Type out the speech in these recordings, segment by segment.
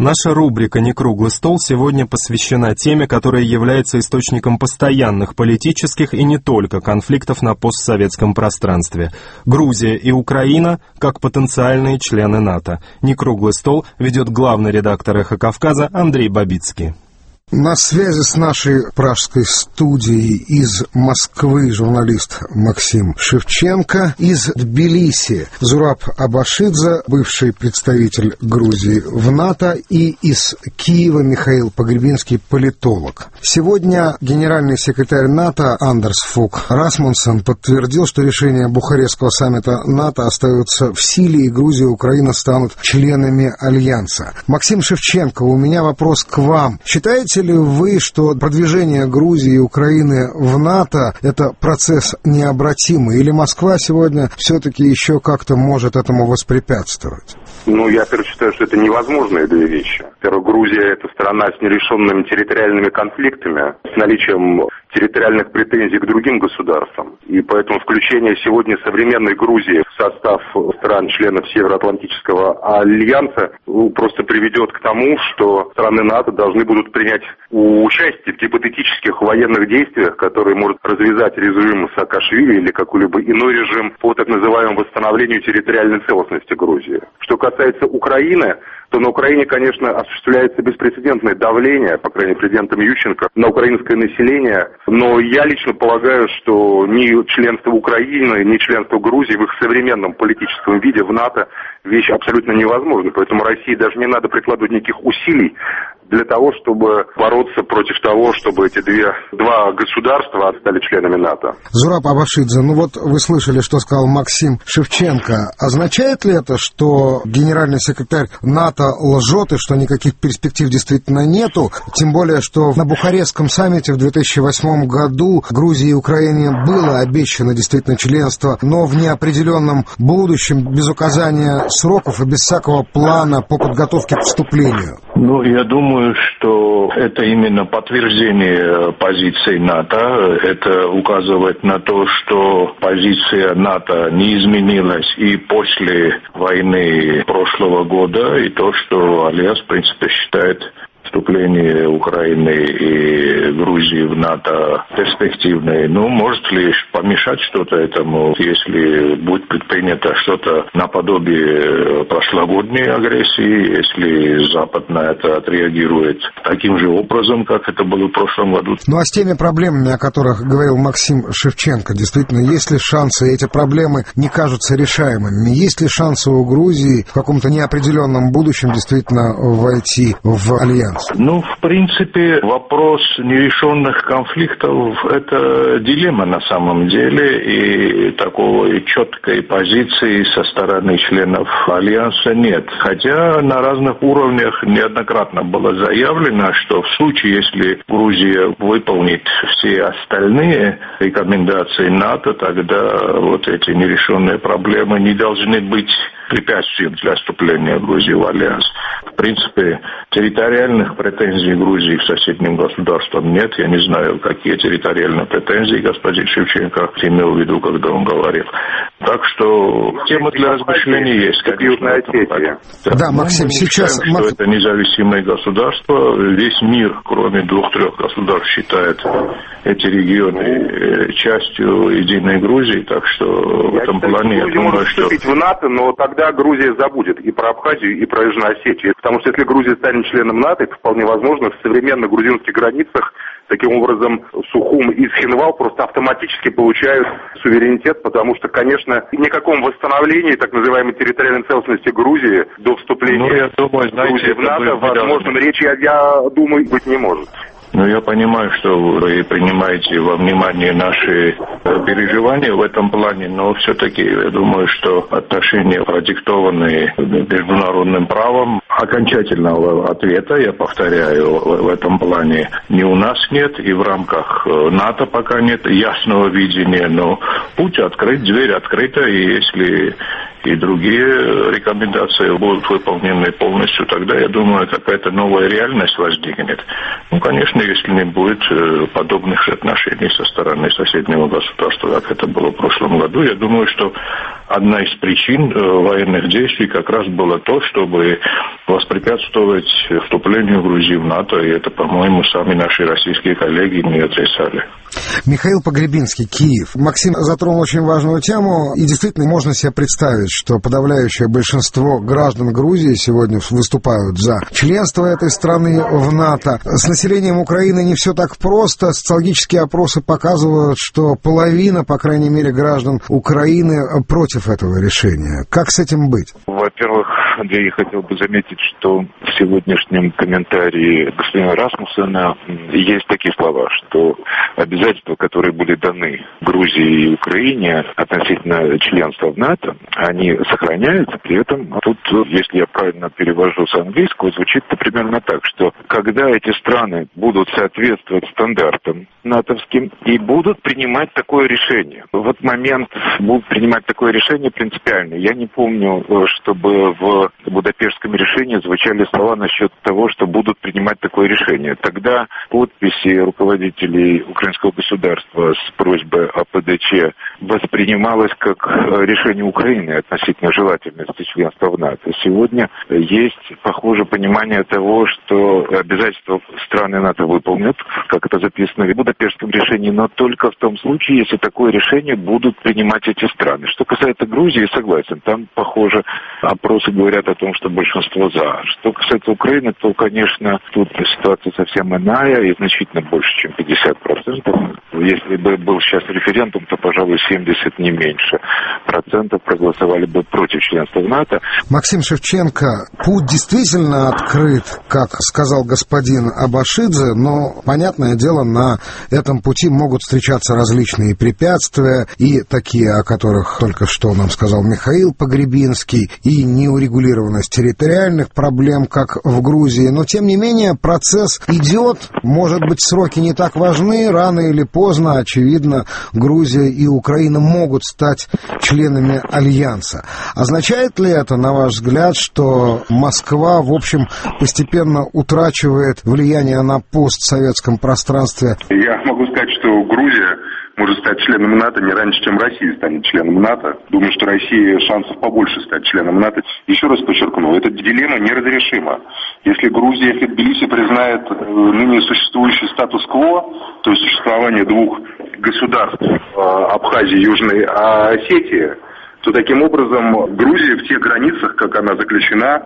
Наша рубрика «Некруглый стол» сегодня посвящена теме, которая является источником постоянных политических и не только конфликтов на постсоветском пространстве. Грузия и Украина как потенциальные члены НАТО. «Некруглый стол» ведет главный редактор «Эхо Кавказа» Андрей Бабицкий. На связи с нашей пражской студией из Москвы журналист Максим Шевченко, из Тбилиси Зураб Абашидзе, бывший представитель Грузии в НАТО, и из Киева Михаил Погребинский, политолог. Сегодня генеральный секретарь НАТО Андерс Фог Расмунсен подтвердил, что решение Бухарестского саммита НАТО остается в силе, и Грузия и Украина станут членами Альянса. Максим Шевченко, у меня вопрос к вам. Считаете ли вы, что продвижение Грузии и Украины в НАТО – это процесс необратимый? Или Москва сегодня все-таки еще как-то может этому воспрепятствовать? Я, опять считаю, что это невозможные две вещи. Во-первых, Грузия – это страна с нерешенными территориальными конфликтами, с наличием территориальных претензий к другим государствам. И поэтому включение сегодня современной Грузии в состав стран-членов Североатлантического альянса просто приведет к тому, что страны НАТО должны будут принять участие в гипотетических военных действиях, которые может развязать режим Саакашвили или какой-либо иной режим по так называемому восстановлению территориальной целостности Грузии. Что касается Украины, то на Украине, конечно, осуществляется беспрецедентное давление, по крайней мере, президентом Ющенко, на украинское население. Но я лично полагаю, что ни членство Украины, ни членство Грузии в их современном политическом виде в НАТО вещь абсолютно невозможна. Поэтому России даже не надо прикладывать никаких усилий для того, чтобы бороться против того, чтобы эти два государства стали членами НАТО. Зураб Абашидзе, вы слышали, что сказал Максим Шевченко. Означает ли это, что генеральный секретарь НАТО лжет и что никаких перспектив действительно нету? Тем более, что на Бухарестском саммите в 2008 году Грузии и Украине было обещано действительно членство, но в неопределенном будущем, без указания сроков и без всякого плана по подготовке к вступлению. Я думаю, что это именно подтверждение позиции НАТО. Это указывает на то, что позиция НАТО не изменилась и после войны прошлого года, и то, что Альянс, в принципе, считает вступление Украины и Грузии в НАТО перспективное. Может ли помешать что-то этому, если будет предпринято что-то наподобие прошлогодней агрессии, если Запад на это отреагирует таким же образом, как это было в прошлом году? А с теми проблемами, о которых говорил Максим Шевченко, действительно, есть ли шансы, эти проблемы не кажутся решаемыми? Есть ли шансы у Грузии в каком-то неопределенном будущем действительно войти в Альянс? В принципе, вопрос нерешенных конфликтов – это дилемма на самом деле, и такой четкой позиции со стороны членов Альянса нет. Хотя на разных уровнях неоднократно было заявлено, что в случае, если Грузия выполнит все остальные рекомендации НАТО, тогда эти нерешенные проблемы не должны быть препятствием для вступления Грузии в Альянс. В принципе, территориальных претензий Грузии к соседним государствам нет. Я не знаю, какие территориальные претензии господин Шевченко имел в виду, когда он говорил. Так что тема для размышлений есть, конечно. Да, Максим, сейчас... Что это независимое государство. Весь мир, кроме 2-3 государств, считает эти регионы частью единой Грузии. Так что в этом плане я думаю, что... вступить в НАТО, но тогда Грузия забудет и про Абхазию, и про Южную Осетию. Потому что если Грузия станет членом НАТО, это вполне возможно, в современных грузинских границах таким образом Сухум и Цхинвал просто автоматически получают суверенитет, потому что, конечно, никаком восстановлении так называемой территориальной целостности Грузии до вступления Грузии в НАТО, возможно, речи, я думаю, быть не может. Я понимаю, что вы принимаете во внимание наши переживания в этом плане, но все-таки я думаю, что отношения, продиктованные международным правом, окончательного ответа, я повторяю, в этом плане ни у нас нет, и в рамках НАТО пока нет ясного видения, но путь открыт, дверь открыта, и если и другие рекомендации будут выполнены полностью, тогда, я думаю, какая-то новая реальность возникнет. Конечно, если не будет подобных отношений со стороны соседнего государства, как это было в прошлом году, я думаю, что одна из причин военных действий как раз было то, чтобы воспрепятствовать вступлению Грузии в НАТО, и это, по-моему, сами наши российские коллеги не отрицали. Михаил Погребинский, Киев. Максим затронул очень важную тему, и действительно можно себе представить, что подавляющее большинство граждан Грузии сегодня выступают за членство этой страны в НАТО. С населением Украины не все так просто. Социологические опросы показывают, что половина, по крайней мере, граждан Украины против этого решения. Как с этим быть? Во-первых, Андрей, я хотел бы заметить, что в сегодняшнем комментарии господина Расмуссена есть такие слова, что обязательства, которые были даны Грузии и Украине относительно членства в НАТО, они сохраняются. При этом тут, если я правильно перевожу с английского, звучит это примерно так, что когда эти страны будут соответствовать стандартам натовским и будут принимать такое решение. В этот момент будут принимать такое решение принципиально. Я не помню, чтобы в Будапештском решении звучали слова насчет того, что будут принимать такое решение. Тогда подписи руководителей украинского государства с просьбой о ПДЧ воспринималось как решение Украины относительно желательности членства в НАТО. Сегодня есть, похоже, понимание того, что обязательства страны НАТО выполнят, как это записано в Будапештском решении, но только в том случае, если такое решение будут принимать эти страны. Что касается Грузии, согласен, там, похоже, опросы говорят о том, что большинство за. Что касается Украины, то, конечно, тут ситуация совсем иная и значительно больше, чем 50%. Если бы был сейчас референдум, то, пожалуй, 70, не меньше процентов проголосовали бы против членства в НАТО. Максим Шевченко, путь действительно открыт, как сказал господин Абашидзе, но, понятное дело, на этом пути могут встречаться различные препятствия, и такие, о которых только что нам сказал Михаил Погребинский, и неурегулированность территориальных проблем, как в Грузии. Но, тем не менее, процесс идет, может быть, сроки не так важны, рано или поздно, очевидно, Грузия и Украина могут стать членами Альянса. Означает ли это, на ваш взгляд, что Москва, в общем, постепенно утрачивает влияние на постсоветском пространстве? Я могу сказать, что Грузия может стать членом НАТО не раньше, чем Россия станет членом НАТО. Думаю, что России шансов побольше стать членом НАТО. Еще раз подчеркну, эта дилемма неразрешима. Если Грузия, если Тбилиси признает ныне существующий статус-кво, то есть существование двух государств, Абхазии и Южной Осетии, то таким образом Грузия в тех границах, как она заключена,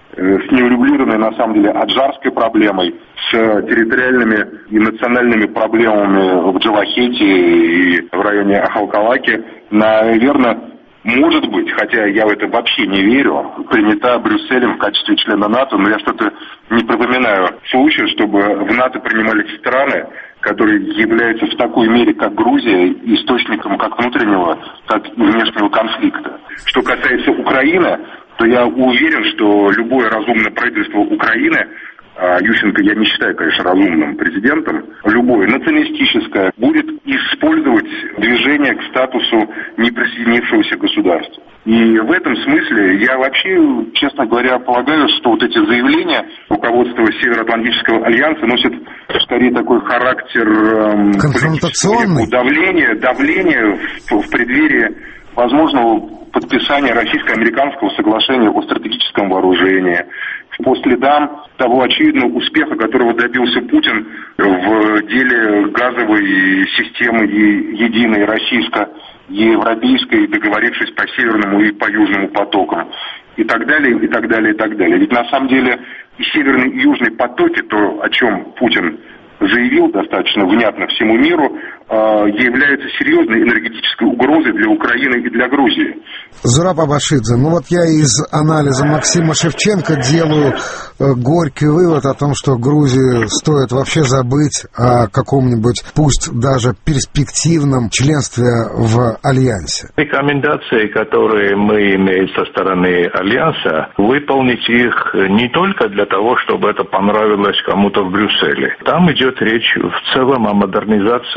с неурегулированной, на самом деле, аджарской проблемой, с территориальными и национальными проблемами в Джавахете и в районе Ахалкалаки, наверное, может быть, хотя я в это вообще не верю, принята Брюсселем в качестве члена НАТО, но я что-то не припоминаю случая, чтобы в НАТО принимались страны, которые являются в такой мере, как Грузия, источником как внутреннего, так и внешнего конфликта. Что касается Украины, то я уверен, что любое разумное правительство Украины, Ющенко я не считаю, конечно, разумным президентом, любое националистическое будет использовать движение к статусу неприсоединившегося государства. И в этом смысле я вообще, честно говоря, полагаю, что вот эти заявления руководства Североатлантического альянса носят скорее такой характер конфронтационный давления в преддверии возможного подписания российско-американского соглашения о стратегическом вооружении, по следам того очевидного успеха, которого добился Путин в деле газовой системы и единой российско-европейской, договорившись по Северному и по Южному потокам, и так далее, и так далее, и так далее. Ведь на самом деле и Северный, и Южный потоки, то, о чем Путин заявил достаточно внятно всему миру, является серьезной энергетической угрозой для Украины и для Грузии. Зураб Абашидзе, ну вот я из анализа Максима Шевченко делаю горький вывод о том, что Грузии стоит вообще забыть о каком-нибудь, пусть даже перспективном членстве в Альянсе. Рекомендации, которые мы имеем со стороны Альянса, выполнить их не только для того, чтобы это понравилось кому-то в Брюсселе. Там идет речь в целом о модернизации государства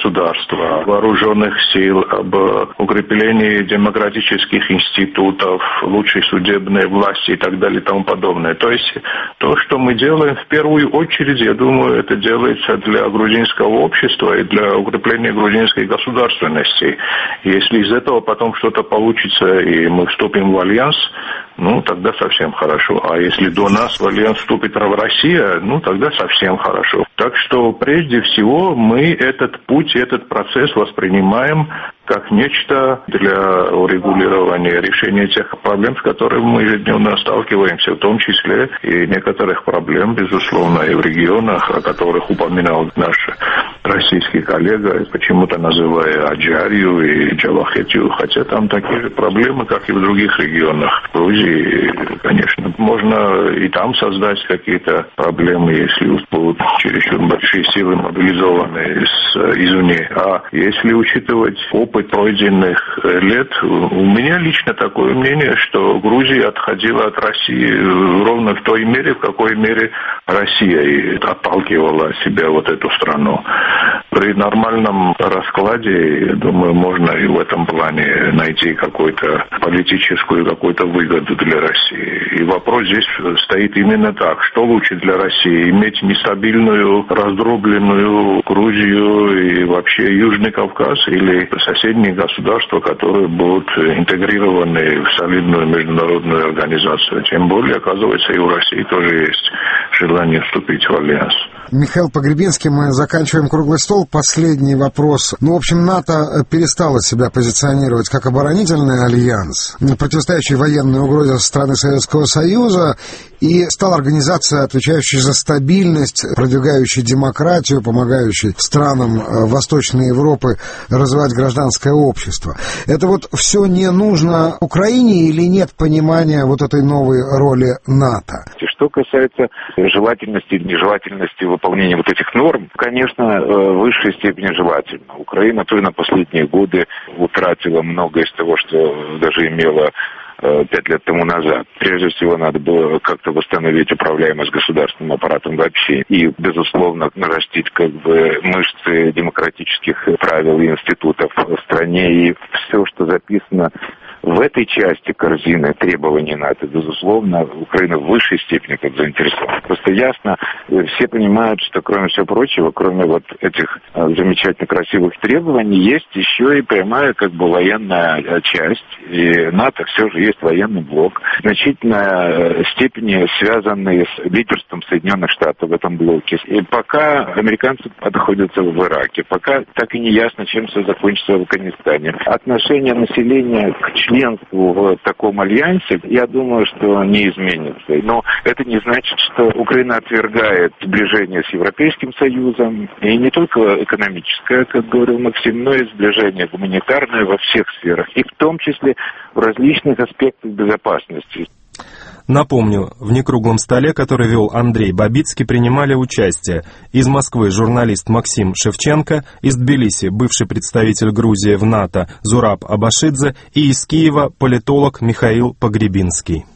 государства, вооруженных сил, об укреплении демократических институтов, лучшей судебной власти и так далее и тому подобное. То есть то, что мы делаем, в первую очередь, я думаю, это делается для грузинского общества и для укрепления грузинской государственности. Если из этого потом что-то получится и мы вступим в альянс, тогда совсем хорошо. А если до нас в альянс вступит Россия, тогда совсем хорошо. Так что прежде всего мы этот путь, этот процесс воспринимаем как нечто для урегулирования, решения тех проблем, с которыми мы ежедневно сталкиваемся, в том числе и некоторых проблем, безусловно, и в регионах, о которых упоминал наш российский коллега, почему-то называя Аджарию и Джавахетию, хотя там такие же проблемы, как и в других регионах Грузии. Конечно, можно и там создать какие-то проблемы, если будут чересчур большие силы мобилизованы извне. А если учитывать опыт пройденных лет, у меня лично такое мнение, что Грузия отходила от России ровно в той мере, в какой мере Россия и отталкивала от себя эту страну. При нормальном раскладе, я думаю, можно и в этом плане найти какую-то политическую, какую-то выгоду для России. И вопрос здесь стоит именно так. Что лучше для России? Иметь нестабильную, раздробленную Грузию и вообще Южный Кавказ или соседние государства, которые будут интегрированы в солидную международную организацию? Тем более, оказывается, и у России тоже есть желание вступить в альянс. Михаил Погребинский, мы заканчиваем круглый стол. Последний вопрос. В общем, НАТО перестало себя позиционировать как оборонительный альянс, противостоящий военной угрозе страны Советского Союза, и стала организация, отвечающая за стабильность, продвигающая демократию, помогающая странам Восточной Европы развивать гражданское общество. Это все не нужно Украине или нет понимания этой новой роли НАТО? Что касается желательности или нежелательности выполнения этих норм, конечно, в высшей степени желательно. Украина на последние годы утратила многое из того, что даже имела 5 лет тому назад. Прежде всего, надо было как-то восстановить управляемость государственным аппаратом вообще и, безусловно, нарастить мышцы демократических правил и институтов в стране. И все, что записано в этой части корзины требований НАТО, безусловно, Украина в высшей степени заинтересована. Просто ясно, все понимают, что кроме всего прочего, кроме этих замечательно красивых требований, есть еще и прямая военная часть. И НАТО все же есть военный блок, в значительной степени связанный с лидерством Соединенных Штатов в этом блоке. И пока американцы находятся в Ираке, пока так и не ясно, чем все закончится в Афганистане. Отношение населения к членству в таком альянсе, я думаю, что не изменится. Но это не значит, что Украина отвергает сближение с Европейским Союзом, и не только экономическое, как говорил Максим, но и сближение гуманитарное во всех сферах, и в том числе в различных аспектах безопасности. Напомню, в некруглом столе, который вел Андрей Бабицкий, принимали участие из Москвы журналист Максим Шевченко, из Тбилиси бывший представитель Грузии в НАТО Зураб Абашидзе и из Киева политолог Михаил Погребинский.